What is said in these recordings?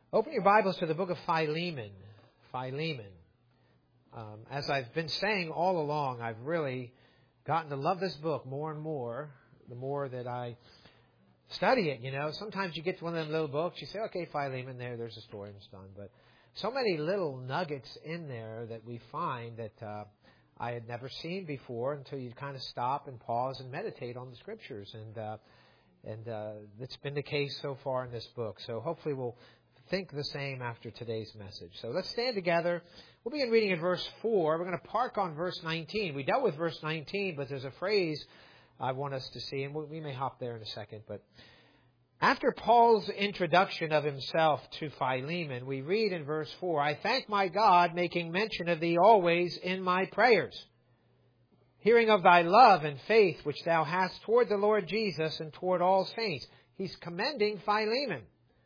Open your Bibles to the book of Philemon. Philemon. As I've been saying all along, I've really gotten to love this book more and more, the more that I study it, you know. Sometimes you get to one of them little books, you say, okay, Philemon, there's a story and it's done. But so many little nuggets in there that we find that I had never seen before until you kind of stop and pause and meditate on the Scriptures. And that's been the case so far in this book. So hopefully we'll think the same after today's message. So let's stand together. We'll begin reading in verse 4. We're going to park on verse 19. We dealt with verse 19, but there's a phrase I want us to see, and we may hop there in a second. But after Paul's introduction of himself to Philemon, we read in verse 4, I thank my God, making mention of thee always in my prayers, hearing of thy love and faith which thou hast toward the Lord Jesus and toward all saints. He's commending Philemon.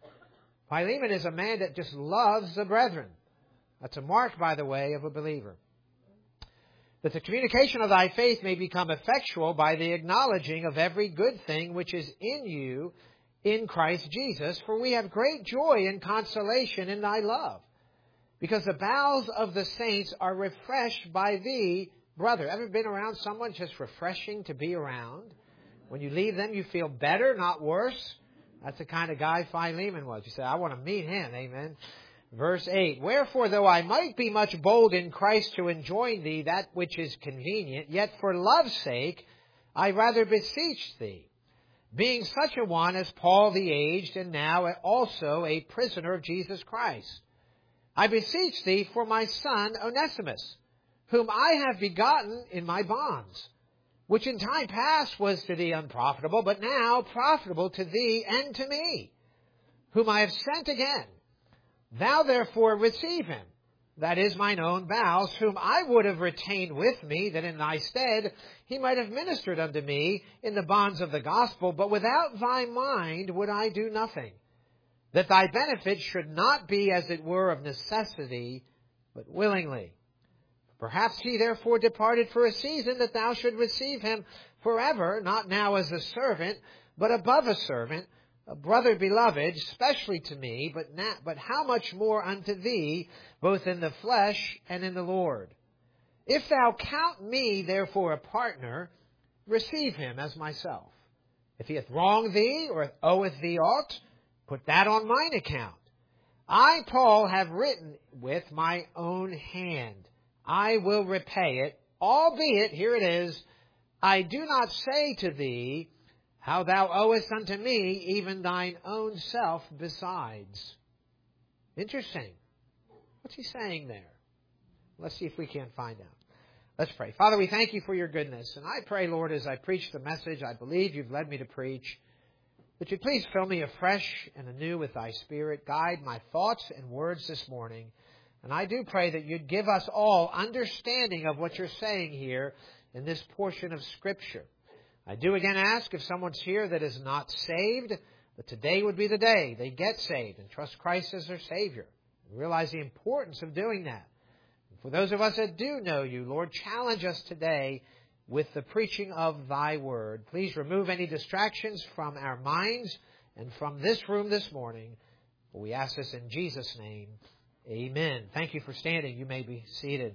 Philemon is a man that just loves the brethren. That's a mark, by the way, of a believer. That the communication of thy faith may become effectual by the acknowledging of every good thing which is in you in Christ Jesus. For we have great joy and consolation in thy love, because the bowels of the saints are refreshed by thee, brother. Ever been around someone just refreshing to be around? When you leave them, you feel better, not worse. That's the kind of guy Philemon was. You say, I want to meet him. Amen. Verse 8, Wherefore, though I might be much bold in Christ to enjoin thee that which is convenient, yet for love's sake I rather beseech thee, being such a one as Paul the aged, and now also a prisoner of Jesus Christ. I beseech thee for my son Onesimus, whom I have begotten in my bonds, which in time past was to thee unprofitable, but now profitable to thee and to me, whom I have sent again. Thou therefore receive him, that is mine own bowels, whom I would have retained with me, that in thy stead he might have ministered unto me in the bonds of the gospel. But without thy mind would I do nothing, that thy benefit should not be as it were of necessity, but willingly. Perhaps he therefore departed for a season, that thou should receive him forever, not now as a servant, but above a servant, a brother beloved, specially to me, but how much more unto thee, both in the flesh and in the Lord. If thou count me therefore a partner, receive him as myself. If he hath wronged thee, or oweth thee aught, put that on mine account. I, Paul, have written with my own hand. I will repay it, albeit, here it is, I do not say to thee, how thou owest unto me even thine own self besides. Interesting. What's he saying there? Let's see if we can find out. Let's pray. Father, we thank you for your goodness. And I pray, Lord, as I preach the message I believe you've led me to preach, that you please fill me afresh and anew with thy Spirit. Guide my thoughts and words this morning. And I do pray that you'd give us all understanding of what you're saying here in this portion of Scripture. I do again ask if someone's here that is not saved, that today would be the day they get saved and trust Christ as their Savior. And realize the importance of doing that. And for those of us that do know you, Lord, challenge us today with the preaching of thy word. Please remove any distractions from our minds and from this room this morning. For we ask this in Jesus' name. Amen. Thank you for standing. You may be seated.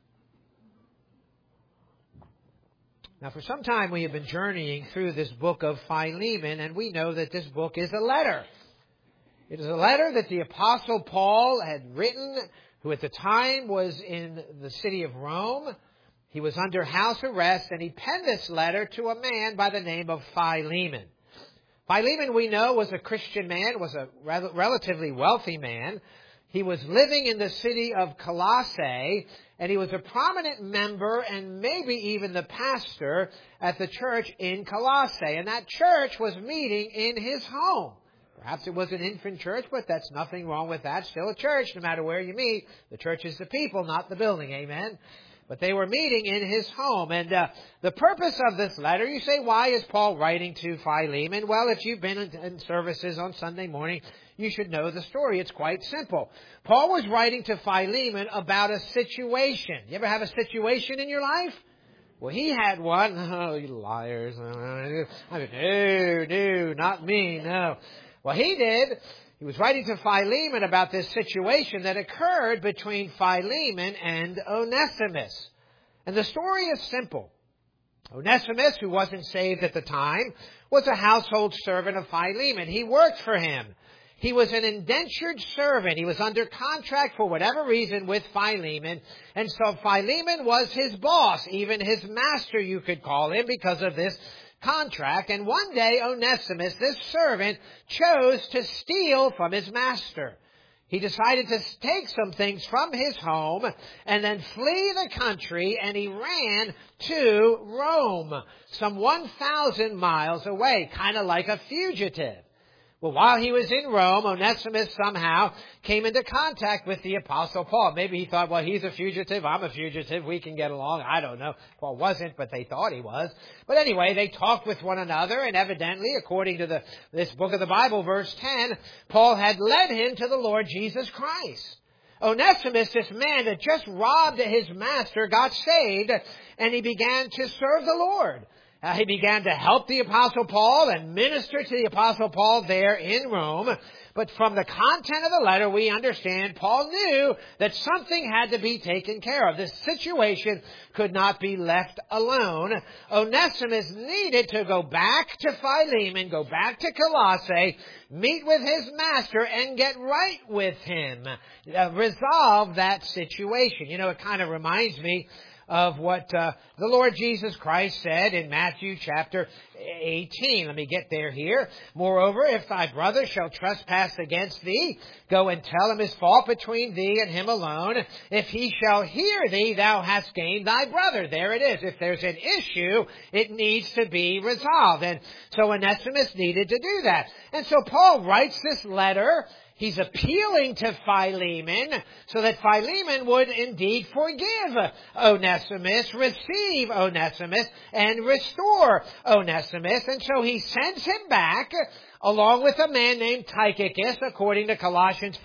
Now, for some time we have been journeying through this book of Philemon, and we know that this book is a letter. It is a letter that the Apostle Paul had written, who at the time was in the city of Rome. He was under house arrest, and he penned this letter to a man by the name of Philemon. Philemon, we know, was a Christian man, was a relatively wealthy man. He was living in the city of Colossae, and he was a prominent member and maybe even the pastor at the church in Colossae. And that church was meeting in his home. Perhaps it was an infant church, but that's nothing wrong with that. Still a church, no matter where you meet. The church is the people, not the building. Amen. But they were meeting in his home. And the purpose of this letter, you say, why is Paul writing to Philemon? Well, if you've been in services on Sunday morning, you should know the story. It's quite simple. Paul was writing to Philemon about a situation. You ever have a situation in your life? Well, he had one. Oh, you liars. No, not me, no. Well, he did. he was writing to Philemon about this situation that occurred between Philemon and Onesimus. And the story is simple. Onesimus, who wasn't saved at the time, was a household servant of Philemon. He worked for him. He was an indentured servant. He was under contract for whatever reason with Philemon. And so Philemon was his boss, even his master, you could call him, because of this contract. And one day Onesimus, this servant, chose to steal from his master. He decided to take some things from his home and then flee the country, and he ran to Rome, some 1,000 miles away, kind of like a fugitive. Well, while he was in Rome, Onesimus somehow came into contact with the Apostle Paul. Maybe he thought, well, he's a fugitive, I'm a fugitive, we can get along. I don't know. Paul wasn't, but they thought he was. But anyway, they talked with one another, and evidently, according to this book of the Bible, verse 10, Paul had led him to the Lord Jesus Christ. Onesimus, this man that just robbed his master, got saved, and he began to serve the Lord. He began to help the Apostle Paul and minister to the Apostle Paul there in Rome. But from the content of the letter, we understand Paul knew that something had to be taken care of. This situation could not be left alone. Onesimus needed to go back to Philemon, go back to Colossae, meet with his master, and get right with him. Resolve that situation. You know, it kind of reminds me of what the Lord Jesus Christ said in Matthew chapter 18. Let me get there here. Moreover, if thy brother shall trespass against thee, go and tell him his fault between thee and him alone. If he shall hear thee, thou hast gained thy brother. There it is. If there's an issue, it needs to be resolved. And so Onesimus needed to do that. And so Paul writes this letter. He's appealing to Philemon so that Philemon would indeed forgive Onesimus, receive Onesimus, and restore Onesimus. And so he sends him back along with a man named Tychicus, according to Colossians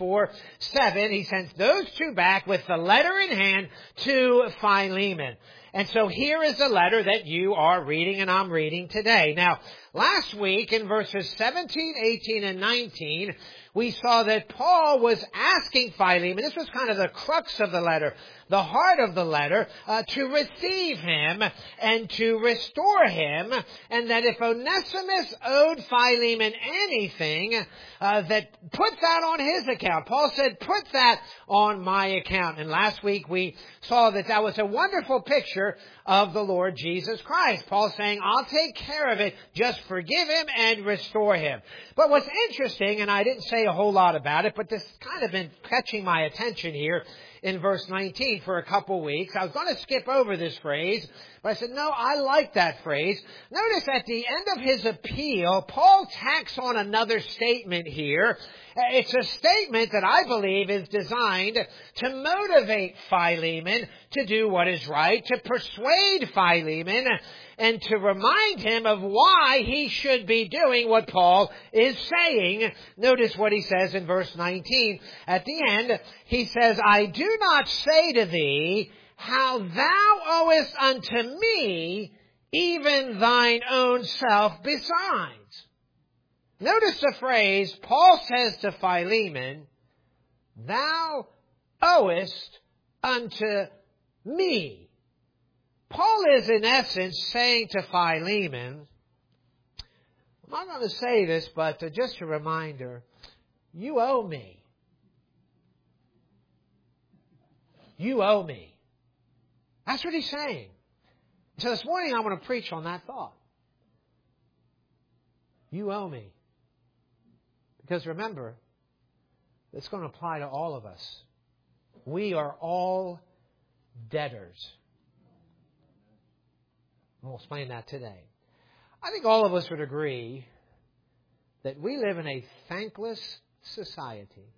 4:7. He sends those two back with the letter in hand to Philemon. And so here is the letter that you are reading and I'm reading today. Now, last week in verses 17, 18, and 19, we saw that Paul was asking Philemon, this was kind of the crux of the letter, the heart of the letter, to receive him and to restore him, and that if Onesimus owed Philemon anything, that put that on his account. Paul said, put that on my account. And last week we saw that that was a wonderful picture of the Lord Jesus Christ. Paul saying, I'll take care of it, just forgive him and restore him. But what's interesting, and I didn't say a whole lot about it, but this kind of been catching my attention here in verse 19 for a couple weeks. I was going to skip over this phrase, but I said, no, I like that phrase. Notice at the end of his appeal, Paul tacks on another statement here. It's a statement that I believe is designed to motivate Philemon to do what is right, to persuade Philemon, and to remind him of why he should be doing what Paul is saying. Notice what he says in verse 19. At the end, he says, I do not say to thee how thou owest unto me even thine own self besides. Notice the phrase, Paul says to Philemon, thou owest unto me. Paul is in essence saying to Philemon, I'm not going to say this, but just a reminder, you owe me. You owe me. That's what he's saying. So this morning I want to preach on that thought. You owe me. Because remember, it's going to apply to all of us. We are all debtors. We'll explain that today. I think all of us would agree that we live in a thankless society.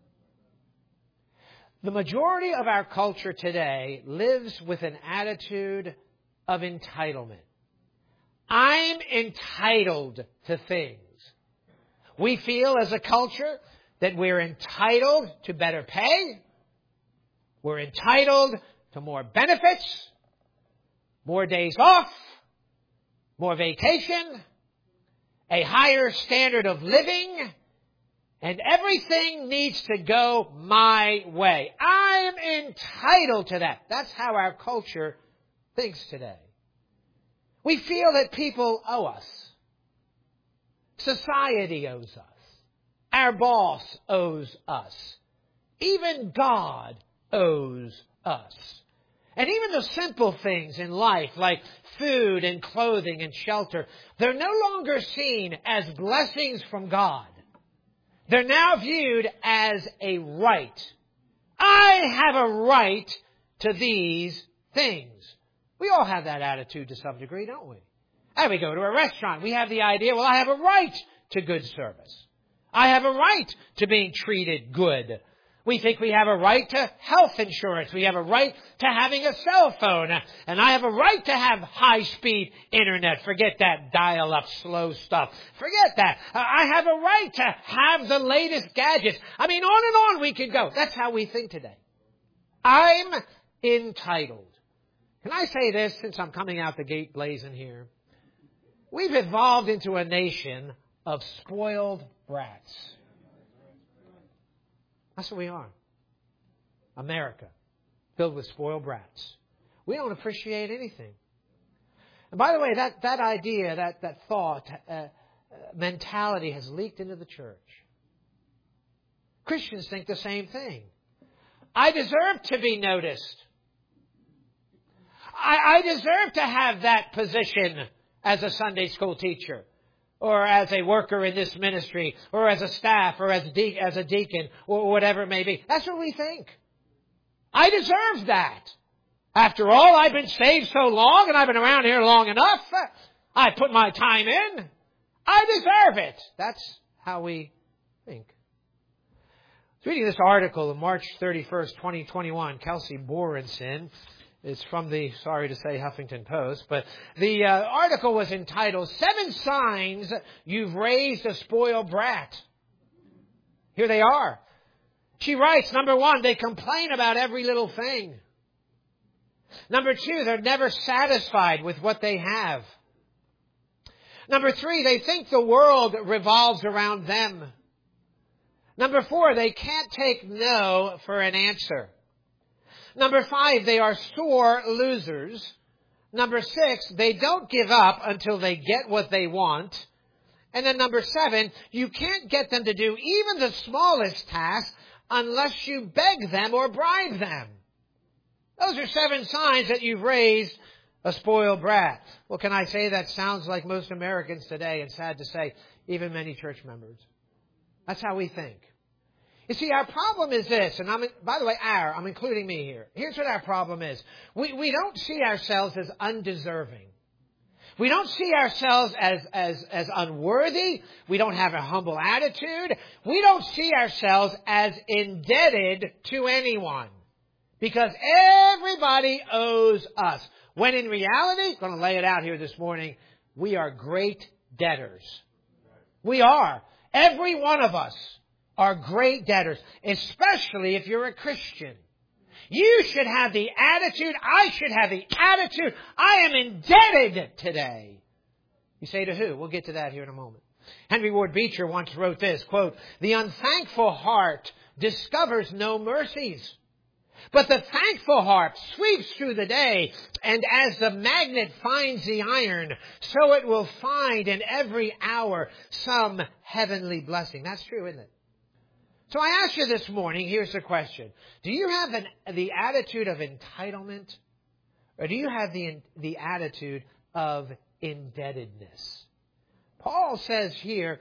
The majority of our culture today lives with an attitude of entitlement. I'm entitled to things. We feel as a culture that we're entitled to better pay. We're entitled to more benefits, more days off, more vacation, a higher standard of living, And everything needs to go my way. I'm entitled to that. That's how our culture thinks today. We feel that people owe us. Society owes us. Our boss owes us. Even God owes us. And even the simple things in life, like food and clothing and shelter, they're no longer seen as blessings from God. They're now viewed as a right. I have a right to these things. We all have that attitude to some degree, don't we? And we go to a restaurant. We have the idea, well, I have a right to good service. I have a right to being treated good. We think we have a right to health insurance. We have a right to having a cell phone. And I have a right to have high-speed internet. Forget that dial-up slow stuff. Forget that. I have a right to have the latest gadgets. I mean, on and on we could go. That's how we think today. I'm entitled. Can I say this since I'm coming out the gate blazing here? We've evolved into a nation of spoiled brats. That's what we are. America, filled with spoiled brats. We don't appreciate anything. And by the way, that idea, that thought, mentality has leaked into the church. Christians think the same thing. I deserve to be noticed. I deserve to have that position as a Sunday school teacher, or as a worker in this ministry, or as a staff, or as a deacon, or whatever it may be. That's what we think. I deserve that. After all, I've been saved so long, and I've been around here long enough. I put my time in. I deserve it. That's how we think. I was reading this article on March 31st, 2021, Kelsey Borenson. It's from the, sorry to say, Huffington Post, but the article was entitled, 7 Signs You've Raised a Spoiled Brat. Here they are. She writes, number 1, they complain about every little thing. Number 2, they're never satisfied with what they have. Number 3, they think the world revolves around them. Number 4, they can't take no for an answer. Number 5, they are sore losers. Number 6, they don't give up until they get what they want. And then number 7, you can't get them to do even the smallest task unless you beg them or bribe them. Those are 7 signs that you've raised a spoiled brat. Well, can I say that sounds like most Americans today, and sad to say, even many church members. That's how we think. You see, our problem is this, and I'm including me here. Here's what our problem is. We don't see ourselves as undeserving. We don't see ourselves as unworthy. We don't have a humble attitude. We don't see ourselves as indebted to anyone. Because everybody owes us. When in reality, I'm going to lay it out here this morning, we are great debtors. We are. Every one of us are great debtors, especially if you're a Christian. You should have the attitude, I should have the attitude, I am indebted today. You say to who? We'll get to that here in a moment. Henry Ward Beecher once wrote this, quote, the unthankful heart discovers no mercies, but the thankful heart sweeps through the day, and as the magnet finds the iron, so it will find in every hour some heavenly blessing. That's true, isn't it? So I ask you this morning, here's the question. Do you have the attitude of entitlement, or do you have the attitude of indebtedness? Paul says here,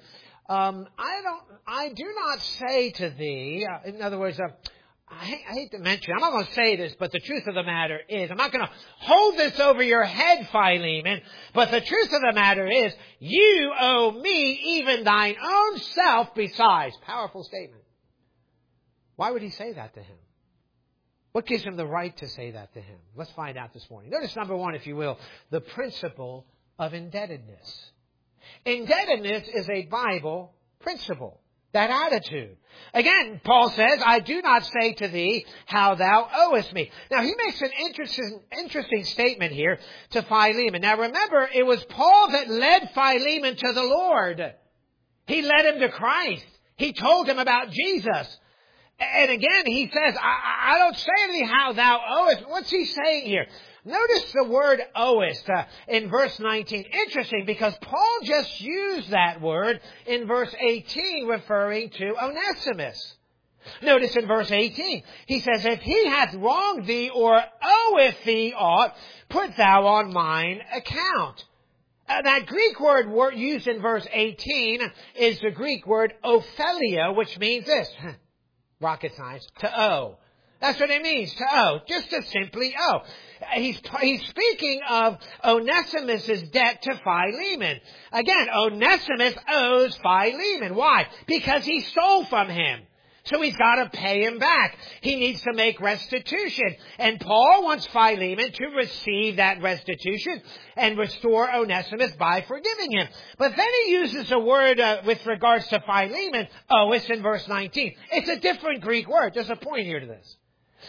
I do not say to thee, in other words, I hate to mention, I'm not going to say this, but the truth of the matter is, I'm not going to hold this over your head, Philemon, but the truth of the matter is, you owe me even thine own self besides. Powerful statement. Why would he say that to him? What gives him the right to say that to him? Let's find out this morning. Notice number 1, if you will, the principle of indebtedness. Indebtedness is a Bible principle. That attitude. Again, Paul says, I do not say to thee how thou owest me. Now, he makes an interesting statement here to Philemon. Now, remember, it was Paul that led Philemon to the Lord. He led him to Christ. He told him about Jesus. And again, he says, I don't say unto thee how thou owest. What's he saying here? Notice the word owest in verse 19. Interesting, because Paul just used that word in verse 18, referring to Onesimus. Notice in verse 18, he says, if he hath wronged thee or oweth thee aught, put thou on mine account. That Greek word used in verse 18 is the Greek word ophelio, which means this. Rocket science, to owe. That's what it means, to owe. Just to simply owe. He's speaking of Onesimus' debt to Philemon. Again, Onesimus owes Philemon. Why? Because he stole from him. So he's got to pay him back. He needs to make restitution. And Paul wants Philemon to receive that restitution and restore Onesimus by forgiving him. But then he uses a word with regards to Philemon, ois, in verse 19. It's a different Greek word. There's a point here to this.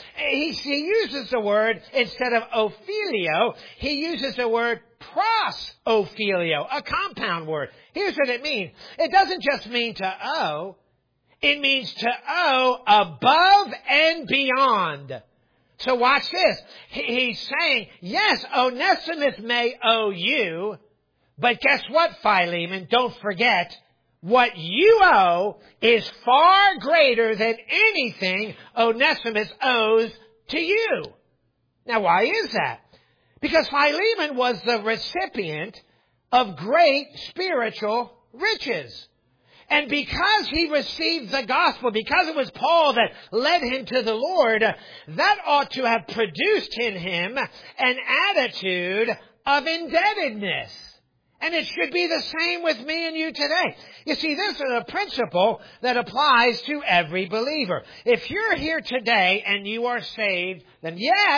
He uses the word, instead of ophelio, he uses the word prosophelio, a compound word. Here's what it means. It doesn't just mean to owe. It means to owe above and beyond. So watch this. He's saying, yes, Onesimus may owe you, but guess what, Philemon? Don't forget, what you owe is far greater than anything Onesimus owes to you. Now, why is that? Because Philemon was the recipient of great spiritual riches. And because he received the gospel, because it was Paul that led him to the Lord, that ought to have produced in him an attitude of indebtedness. And it should be the same with me and you today. You see, this is a principle that applies to every believer. If you're here today and you are saved, then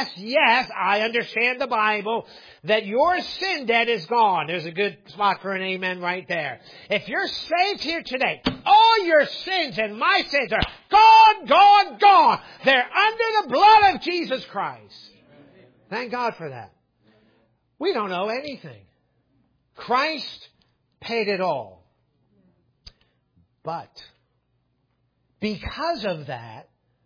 yes, I understand the Bible, that your sin debt is gone. There's a good spot for an amen right there. If you're saved here today, all your sins and my sins are gone. They're under the blood of Jesus Christ. Thank God for that. We don't owe anything. Christ paid it all. But because of that,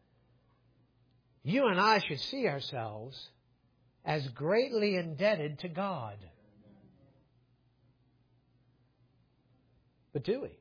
you and I should see ourselves as greatly indebted to God. But do we?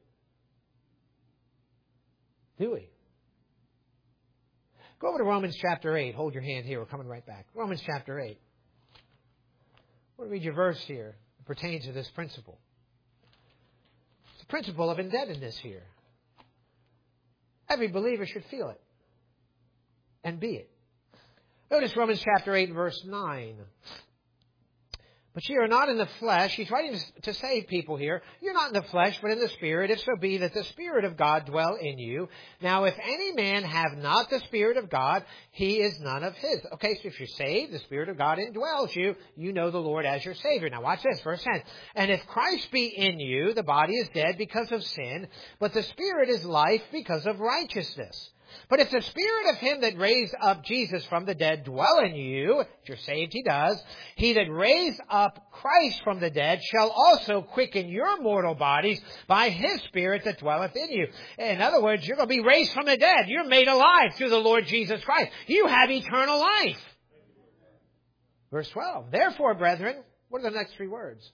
Do we? Go over to Romans chapter 8. Hold your hand here. We're coming right back. Romans chapter 8. I want to read your verse here. Pertains to this principle. It's the principle of indebtedness here. Every believer should feel it and be it. Notice Romans chapter 8 verse 9. But ye are not in the flesh. He's writing to save people here. You're not in the flesh, but in the Spirit, if so be that the Spirit of God dwell in you. Now, if any man have not the Spirit of God, he is none of his. Okay, so if you're saved, the Spirit of God indwells you. You know the Lord as your Savior. Now, watch this, verse 10. And if Christ be in you, the body is dead because of sin, but the Spirit is life because of righteousness. But if the Spirit of him that raised up Jesus from the dead dwell in you, if you're saved, he does, he that raised up Christ from the dead shall also quicken your mortal bodies by his Spirit that dwelleth in you. In other words, you're going to be raised from the dead. You're made alive through the Lord Jesus Christ. You have eternal life. Verse 12. Therefore, brethren, what are the next three words?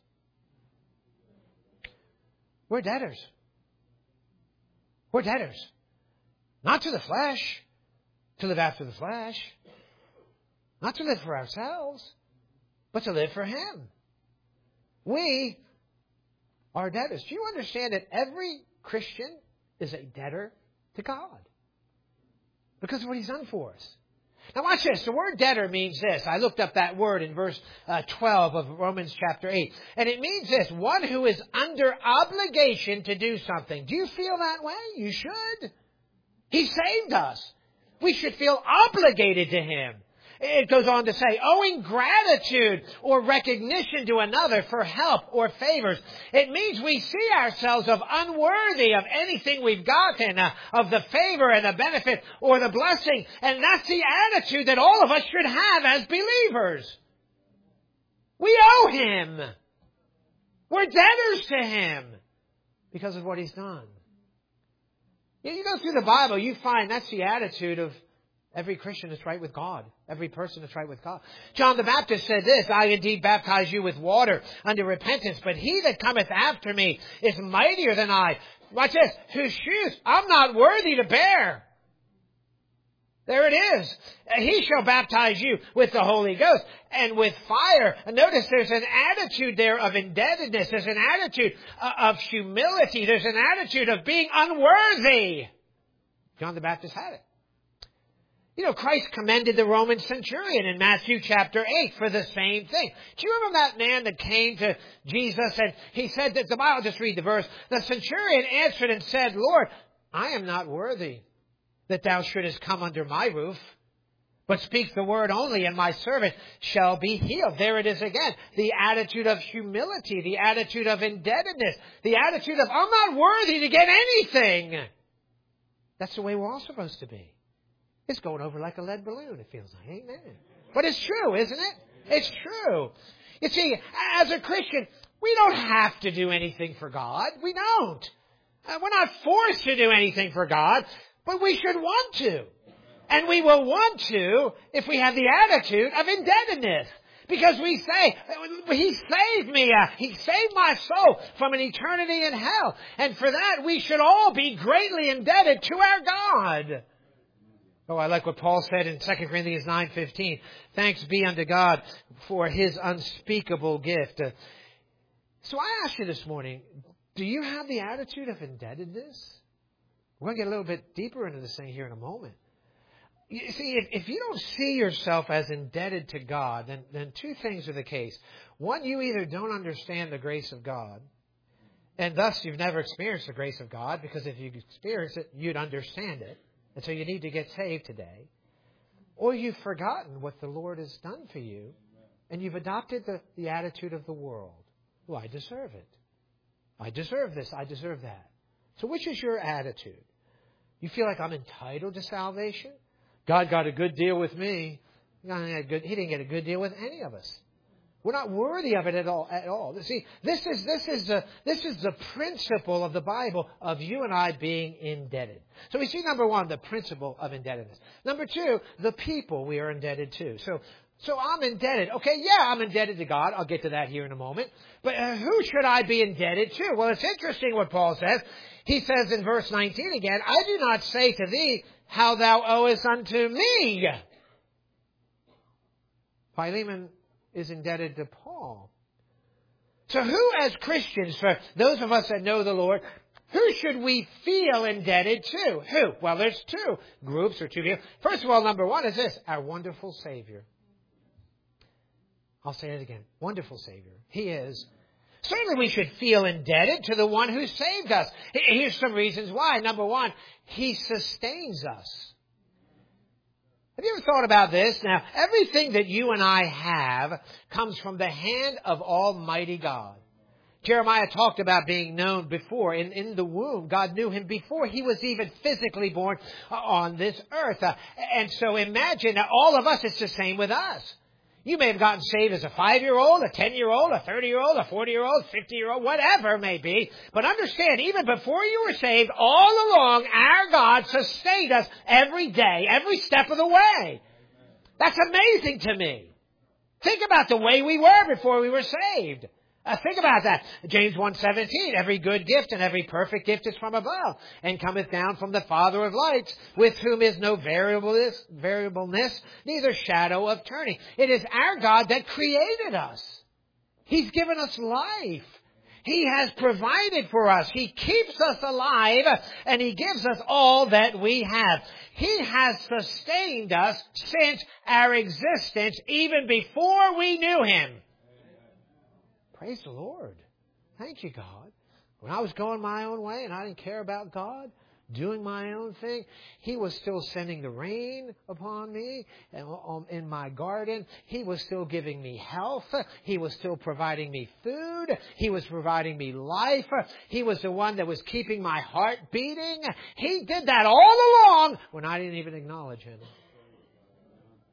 We're debtors. We're debtors. Not to the flesh, to live after the flesh. Not to live for ourselves, but to live for him. We are debtors. Do you understand that every Christian is a debtor to God? Because of what he's done for us. Now watch this. The word debtor means this. I looked up that word in verse 12 of Romans chapter 8. And it means this. One who is under obligation to do something. Do you feel that way? You should. He saved us. We should feel obligated to him. It goes on to say, owing gratitude or recognition to another for help or favors. It means we see ourselves of unworthy of anything we've gotten, of the favor and the benefit or the blessing. And that's the attitude that all of us should have as believers. We owe him. We're debtors to him because of what he's done. You go through the Bible, you find that's the attitude of every Christian that's right with God. Every person that's right with God. John the Baptist said this, I indeed baptize you with water unto repentance, but he that cometh after me is mightier than I. Watch this, whose shoes I'm not worthy to bear. There it is. He shall baptize you with the Holy Ghost and with fire. And notice there's an attitude there of indebtedness. There's an attitude of humility. There's an attitude of being unworthy. John the Baptist had it. You know, Christ commended the Roman centurion in Matthew chapter 8 for the same thing. Do you remember that man that came to Jesus and he said that, I'll just read the verse. The centurion answered and said, Lord, I am not worthy that thou shouldest come under my roof, but speak the word only, and my servant shall be healed. There it is again. The attitude of humility, the attitude of indebtedness, the attitude of, I'm not worthy to get anything. That's the way we're all supposed to be. It's going over like a lead balloon, it feels like. Amen. But it's true, isn't it? It's true. You see, as a Christian, we don't have to do anything for God. We don't. We're not forced to do anything for God. But we should want to. And we will want to if we have the attitude of indebtedness. Because we say, He saved me. He saved my soul from an eternity in hell. And for that, we should all be greatly indebted to our God. Oh, I like what Paul said in 2 Corinthians 9:15. Thanks be unto God for His unspeakable gift. So I ask you this morning, do you have the attitude of indebtedness? We're going to get a little bit deeper into this thing here in a moment. You see, if you don't see yourself as indebted to God, then two things are the case. One, you either don't understand the grace of God, and thus you've never experienced the grace of God, because if you experienced it, you'd understand it. And so you need to get saved today. Or you've forgotten what the Lord has done for you, and you've adopted the attitude of the world. Well, I deserve it. I deserve this. I deserve that. So which is your attitude? You feel like I'm entitled to salvation? God got a good deal with me. He didn't get a good deal with any of us. We're not worthy of it at all. See, this is the principle of the Bible of you and I being indebted. So we see, number one, the principle of indebtedness. Number two, the people we are indebted to. So I'm indebted. Okay, yeah, I'm indebted to God. I'll get to that here in a moment. But who should I be indebted to? Well, it's interesting what Paul says. He says in verse 19 again, I do not say to thee how thou owest unto me. Philemon is indebted to Paul. So who as Christians, for those of us that know the Lord, who should we feel indebted to? Who? Well, there's two groups or two people. First of all, number one is this, our wonderful Savior. I'll say it again. Wonderful Savior. He is. Certainly we should feel indebted to the one who saved us. Here's some reasons why. Number one, He sustains us. Have you ever thought about this? Now, everything that you and I have comes from the hand of Almighty God. Jeremiah talked about being known before. In the womb, God knew him before he was even physically born on this earth. And so imagine that all of us, it's the same with us. You may have gotten saved as a 5-year-old, a 10-year-old, a 30-year-old, a 40-year-old, 50-year-old, whatever it may be. But understand, even before you were saved, all along, our God sustained us every day, every step of the way. That's amazing to me. Think about the way we were before we were saved. Think about that. James 1:17, every good gift and every perfect gift is from above, and cometh down from the Father of lights, with whom is no variableness, neither shadow of turning. It is our God that created us. He's given us life. He has provided for us. He keeps us alive, and He gives us all that we have. He has sustained us since our existence, even before we knew Him. Praise the Lord. Thank you, God. When I was going my own way and I didn't care about God, doing my own thing, He was still sending the rain upon me and in my garden. He was still giving me health. He was still providing me food. He was providing me life. He was the one that was keeping my heart beating. He did that all along when I didn't even acknowledge Him.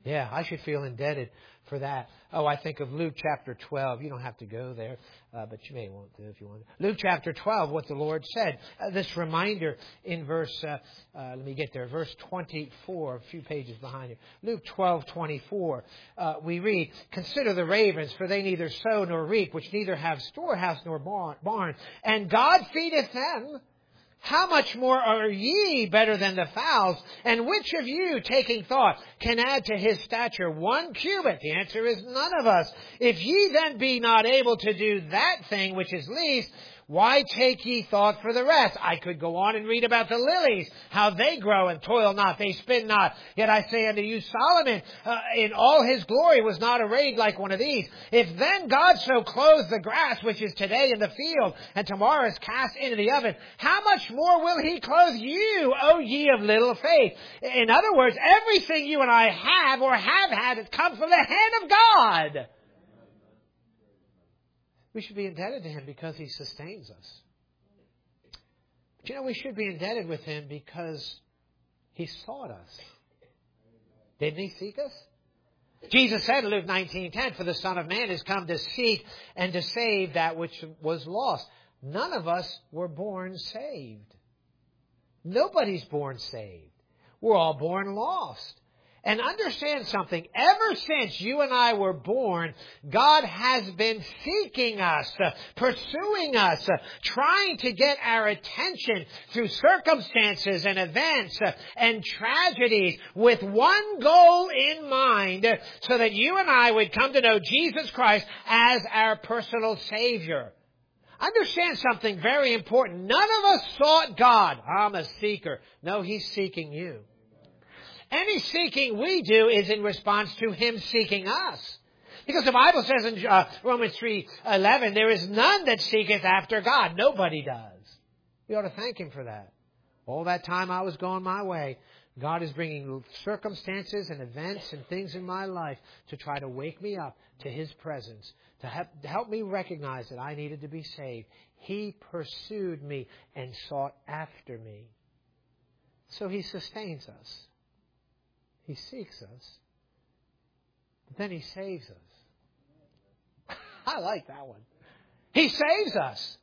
Yeah, I should feel indebted for that. Oh, I think of Luke chapter 12. You don't have to go there, but you may want to if you want to. Luke chapter 12, what the Lord said. This reminder in verse, let me get there, verse 24, a few pages behind you. Luke 12:24, we read, "Consider the ravens, for they neither sow nor reap, which neither have storehouse nor barn, and God feedeth them. How much more are ye better than the fowls? And which of you, taking thought, can add to his stature 1 cubit? The answer is none of us. If ye then be not able to do that thing which is least, why take ye thought for the rest?" I could go on and read about the lilies, how they grow and toil not, they spin not. Yet I say unto you, Solomon, in all his glory was not arrayed like one of these. If then God so clothes the grass, which is today in the field, and tomorrow is cast into the oven, how much more will he clothe you, O ye of little faith? In other words, everything you and I have or have had, it comes from the hand of God. We should be indebted to him because he sustains us. But you know, we should be indebted with him because he sought us. Didn't he seek us? Jesus said in Luke 19:10, "For the Son of Man is come to seek and to save that which was lost." None of us were born saved. Nobody's born saved. We're all born lost. And understand something, ever since you and I were born, God has been seeking us, pursuing us, trying to get our attention through circumstances and events and tragedies with one goal in mind, so that you and I would come to know Jesus Christ as our personal Savior. Understand something very important. None of us sought God. I'm a seeker. No, he's seeking you. Any seeking we do is in response to him seeking us. Because the Bible says in Romans 3:11, "There is none that seeketh after God." Nobody does. We ought to thank him for that. All that time I was going my way, God is bringing circumstances and events and things in my life to try to wake me up to his presence, to help me recognize that I needed to be saved. He pursued me and sought after me. So he sustains us. He seeks us. But then he saves us. I like that one. He saves us.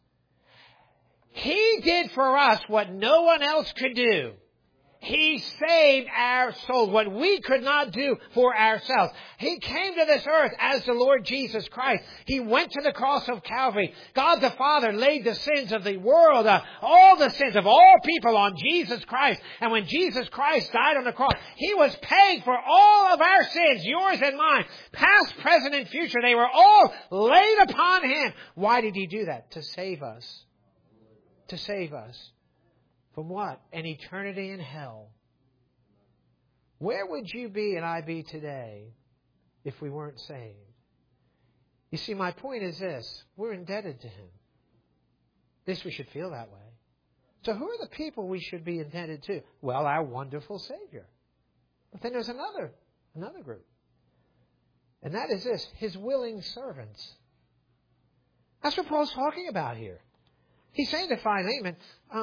He did for us what no one else could do. He saved our souls, what we could not do for ourselves. He came to this earth as the Lord Jesus Christ. He went to the cross of Calvary. God the Father laid the sins of the world, all the sins of all people on Jesus Christ. And when Jesus Christ died on the cross, he was paying for all of our sins, yours and mine, past, present, and future. They were all laid upon him. Why did he do that? To save us. To save us. From what? An eternity in hell. Where would you be and I be today if we weren't saved? You see, my point is this. We're indebted to him. At least we should feel that way. So who are the people we should be indebted to? Well, our wonderful Savior. But then there's another group. And that is this, his willing servants. That's what Paul's talking about here. He's saying to Philemon,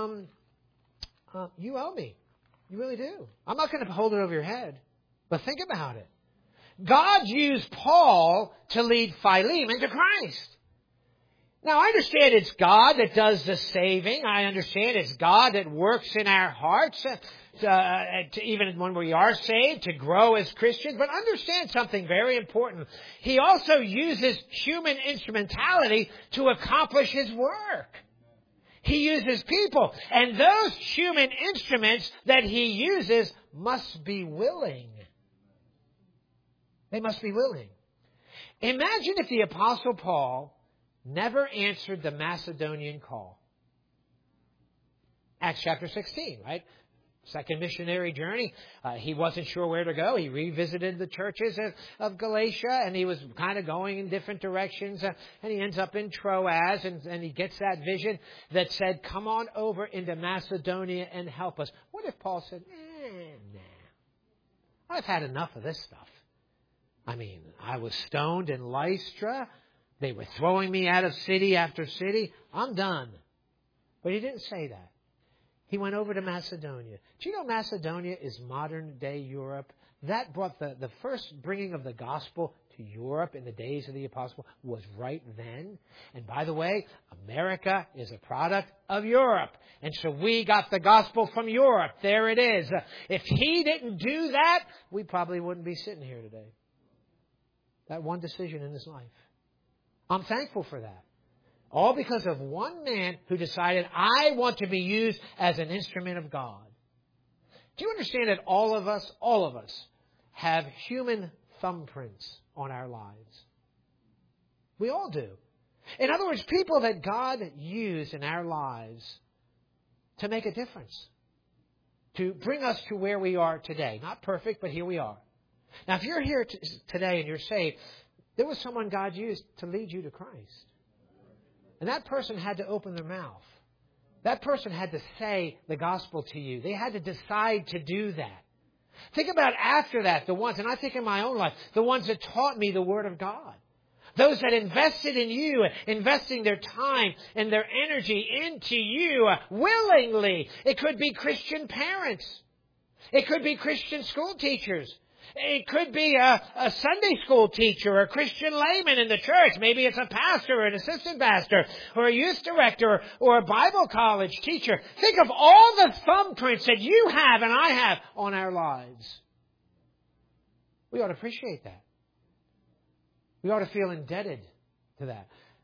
you owe me. You really do. I'm not going to hold it over your head. But think about it. God used Paul to lead Philemon to Christ. Now, I understand it's God that does the saving. I understand it's God that works in our hearts, to even when we are saved, to grow as Christians. But understand something very important. He also uses human instrumentality to accomplish his work. He uses people. And those human instruments that he uses must be willing. They must be willing. Imagine if the Apostle Paul never answered the Macedonian call. Acts chapter 16, right? Second missionary journey. He wasn't sure where to go. He revisited the churches of Galatia, and he was kind of going in different directions. And he ends up in Troas, and he gets that vision that said, "Come on over into Macedonia and help us." What if Paul said, nah, I've had enough of this stuff. I mean, I was stoned in Lystra. They were throwing me out of city after city. I'm done. But he didn't say that. He went over to Macedonia. Do you know Macedonia is modern-day Europe? That brought the first bringing of the gospel to Europe in the days of the apostle was right then. And by the way, America is a product of Europe. And so we got the gospel from Europe. There it is. If he didn't do that, we probably wouldn't be sitting here today. That one decision in his life. I'm thankful for that. All because of one man who decided, I want to be used as an instrument of God. Do you understand that all of us have human thumbprints on our lives? We all do. In other words, people that God used in our lives to make a difference, to bring us to where we are today. Not perfect, but here we are. Now, if you're here today and you're saved, there was someone God used to lead you to Christ. And that person had to open their mouth. That person had to say the gospel to you. They had to decide to do that. Think about after that, the ones, and I think in my own life, the ones that taught me the Word of God. Those that invested in you, investing their time and their energy into you willingly. It could be Christian parents. It could be Christian school teachers. It could be a Sunday school teacher or a Christian layman in the church. Maybe it's a pastor or an assistant pastor or a youth director or a Bible college teacher. Think of all the thumbprints that you have and I have on our lives. We ought to appreciate that. We ought to feel indebted to that.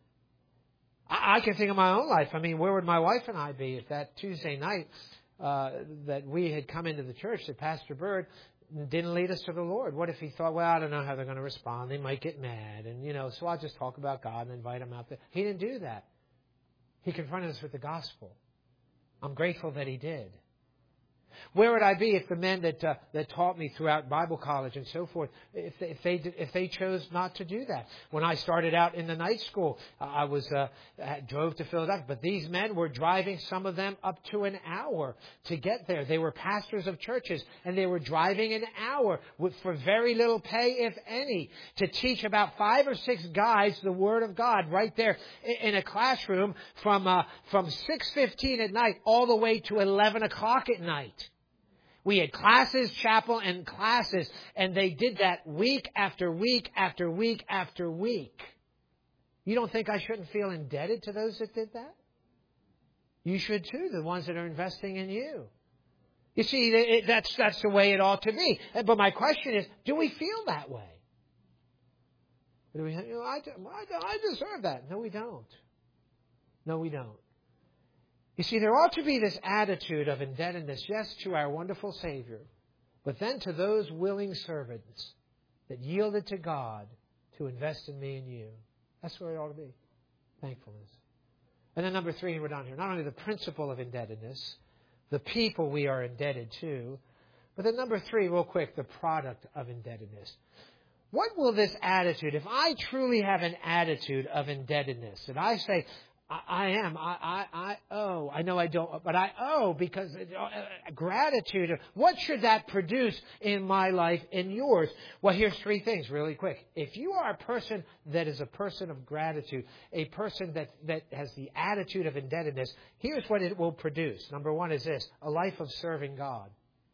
I can think of my own life. I mean, where would my wife and I be if that Tuesday night that we had come into the church, that Pastor Bird didn't lead us to the Lord? What if he thought, well, I don't know how they're going to respond. They might get mad. And, so I'll just talk about God and invite them out there. He didn't do that. He confronted us with the gospel. I'm grateful that he did. Where would I be if the men that taught me throughout Bible college and so forth, if they chose not to do that? When I started out in the night school, I drove to Philadelphia, but these men were driving, some of them up to an hour to get there. They were pastors of churches, and they were driving an hour for very little pay, if any, to teach about 5 or 6 guys the Word of God right there in a classroom from 6:15 at night all the way to 11 o'clock at night. We had classes, chapel, and classes, and they did that week after week after week after week. You don't think I shouldn't feel indebted to those that did that? You should too, the ones that are investing in you. You see, that's the way it ought to be. But my question is, do we feel that way? Do we, I deserve that. No, we don't. No, we don't. You see, there ought to be this attitude of indebtedness, yes, to our wonderful Savior, but then to those willing servants that yielded to God to invest in me and you. That's where it ought to be. Thankfulness. And then number 3, and we're down here, not only the principle of indebtedness, the people we are indebted to, but then number 3, real quick, the product of indebtedness. What will this attitude, if I truly have an attitude of indebtedness, and I say, I owe. I know I don't, but I owe because gratitude. What should that produce in my life and yours? Well, here's 3 things really quick. If you are a person that is a person of gratitude, a person that has the attitude of indebtedness, here's what it will produce. Number 1 is this: a life of serving God.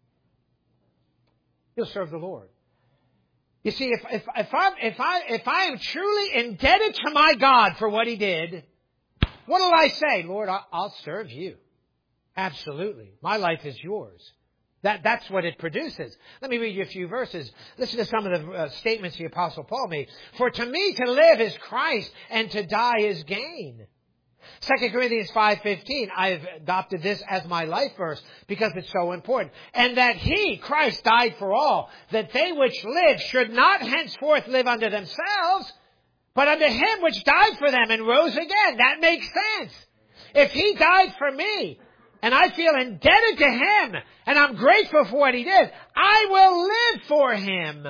You'll serve the Lord. You see, if I am truly indebted to my God for what He did, what will I say? Lord, I'll serve you. Absolutely. My life is yours. That's what it produces. Let me read you a few verses. Listen to some of the statements the Apostle Paul made. For to me to live is Christ, and to die is gain. 2 Corinthians 5:15, I've adopted this as my life verse because it's so important. And that He, Christ, died for all, that they which live should not henceforth live unto themselves, but unto Him which died for them and rose again. That makes sense. If He died for me, and I feel indebted to Him, and I'm grateful for what He did, I will live for Him.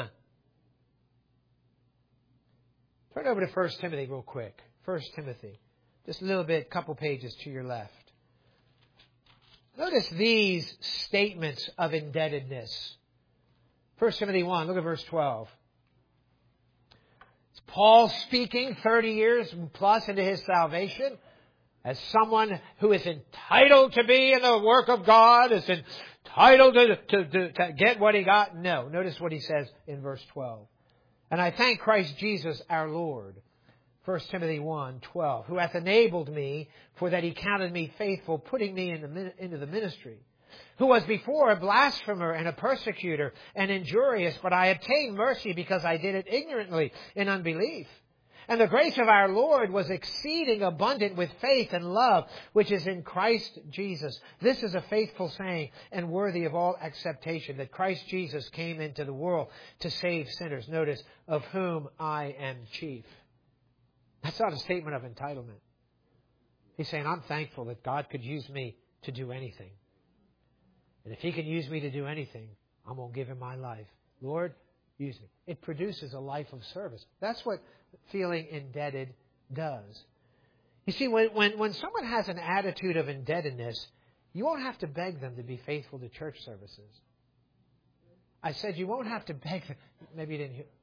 Turn over to 1 Timothy real quick. 1 Timothy. Just a little bit, couple pages to your left. Notice these statements of indebtedness. 1 Timothy 1, look at verse 12. Paul speaking 30 years plus into his salvation. as someone who is entitled to be in the work of God, is entitled to get what he got. No. Notice what he says in verse 12. And I thank Christ Jesus our Lord, 1 Timothy 1:12, who hath enabled me, for that he counted me faithful, putting me into the ministry, who was before a blasphemer and a persecutor and injurious, but I obtained mercy because I did it ignorantly in unbelief. And the grace of our Lord was exceeding abundant with faith and love, which is in Christ Jesus. This is a faithful saying and worthy of all acceptation, that Christ Jesus came into the world to save sinners. Notice, of whom I am chief. That's not a statement of entitlement. He's saying, I'm thankful that God could use me to do anything. And if he can use me to do anything, I'm going to give him my life. Lord, use me. It produces a life of service. That's what feeling indebted does. You see, when someone has an attitude of indebtedness, you won't have to beg them to be faithful to church services. I said you won't have to beg them. Maybe you didn't hear.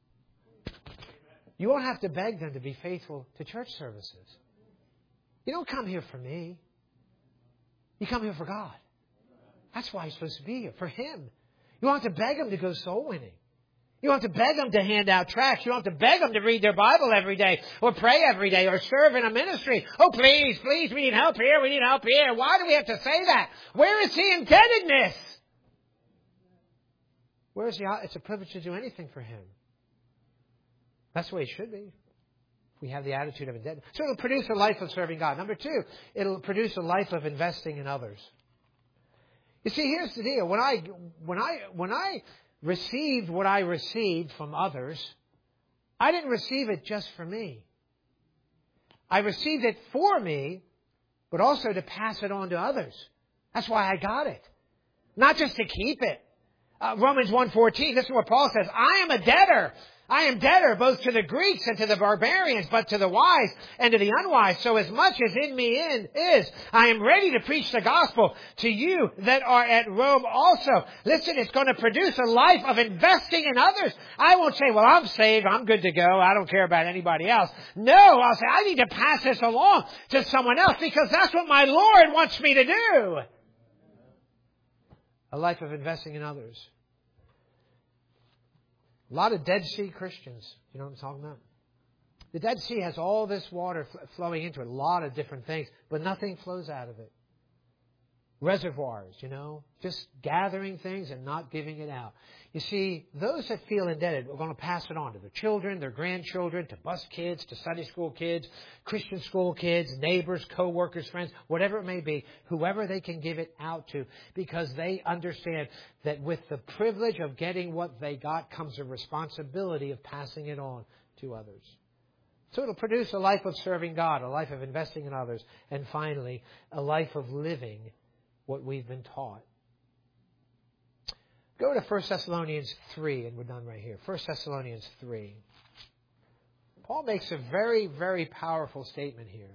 You won't have to beg them to be faithful to church services. You don't come here for me. You come here for God. That's why you're supposed to be here, for him. You don't have to beg them to go soul winning. You don't have to beg them to hand out tracts. You don't have to beg them to read their Bible every day or pray every day or serve in a ministry. Oh, please, we need help here. We need help here. Why do we have to say that? Where is the indebtedness? Where is the? It's a privilege to do anything for him. That's the way it should be. We have the attitude of indebtedness. So it'll produce a life of serving God. Number two, it'll produce a life of investing in others. You see, here's the deal. When I received what I received from others, I didn't receive it just for me. I received it for me, but also to pass it on to others. That's why I got it. Not just to keep it. Romans 1:14, this is what Paul says, I am a debtor. I am debtor both to the Greeks and to the barbarians, but to the wise and to the unwise. So as much as in me is, I am ready to preach the gospel to you that are at Rome also. Listen, it's going to produce a life of investing in others. I won't say, well, I'm saved, I'm good to go, I don't care about anybody else. No, I'll say, I need to pass this along to someone else because that's what my Lord wants me to do. A life of investing in others. A lot of Dead Sea Christians. You know what I'm talking about? The Dead Sea has all this water flowing into it. A lot of different things. But nothing flows out of it. Reservoirs, just gathering things and not giving it out. You see, those that feel indebted are going to pass it on to their children, their grandchildren, to bus kids, to Sunday school kids, Christian school kids, neighbors, co-workers, friends, whatever it may be, whoever they can give it out to, because they understand that with the privilege of getting what they got comes a responsibility of passing it on to others. So it'll produce a life of serving God, a life of investing in others, and finally, a life of living what we've been taught. Go to 1 Thessalonians 3, and we're done right here. 1 Thessalonians 3. Paul makes a very, very powerful statement here.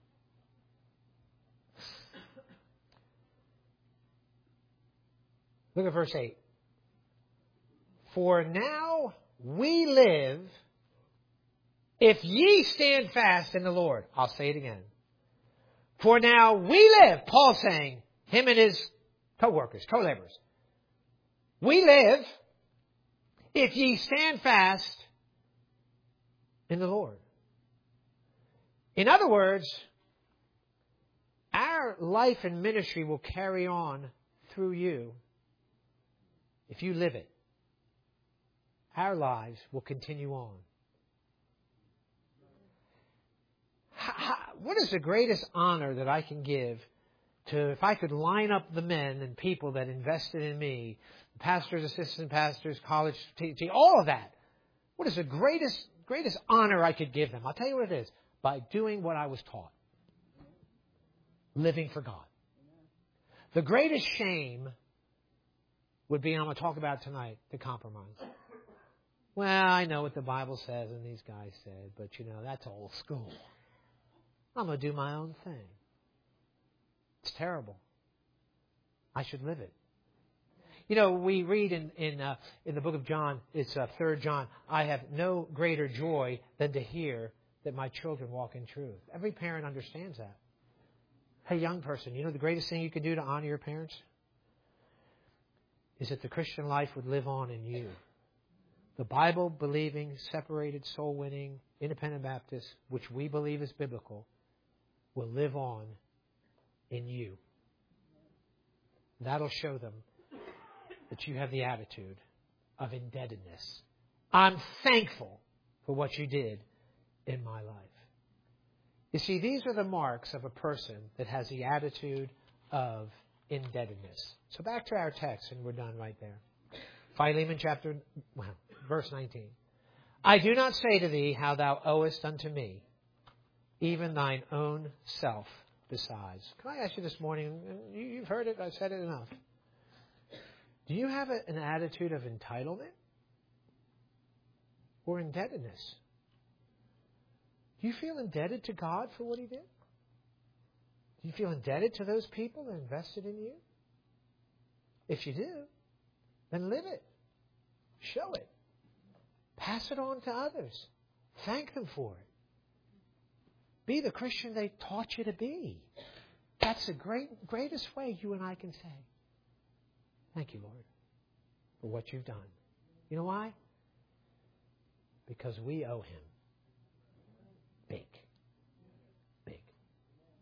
Look at verse 8. For now we live, if ye stand fast in the Lord. I'll say it again. For now we live, Paul saying, him and his co-workers, co-laborers. We live if ye stand fast in the Lord. In other words, our life and ministry will carry on through you if you live it. Our lives will continue on. What is the greatest honor that I can give to, if I could line up the men and people that invested in me, pastors, assistant pastors, college teaching, all of that. What is the greatest honor I could give them? I'll tell you what it is. By doing what I was taught. Living for God. The greatest shame would be, and I'm going to talk about tonight, the compromise. Well, I know what the Bible says and these guys said, but that's old school. I'm going to do my own thing. It's terrible. I should live it. We read in the book of John, it's 3 John, I have no greater joy than to hear that my children walk in truth. Every parent understands that. Hey, young person, you know the greatest thing you can do to honor your parents? Is that the Christian life would live on in you. The Bible-believing, separated, soul-winning, independent Baptist, which we believe is biblical, will live on in you. That'll show them that you have the attitude of indebtedness. I'm thankful for what you did in my life. You see, these are the marks of a person that has the attitude of indebtedness. So back to our text, and we're done right there. Philemon verse 19. I do not say to thee how thou owest unto me, even thine own self besides. Can I ask you this morning, and you've heard it, I've said it enough. Do you have an attitude of entitlement or indebtedness? Do you feel indebted to God for what He did? Do you feel indebted to those people that invested in you? If you do, then live it. Show it. Pass it on to others. Thank them for it. Be the Christian they taught you to be. That's the greatest way you and I can say, thank you, Lord, for what you've done. You know why? Because we owe Him.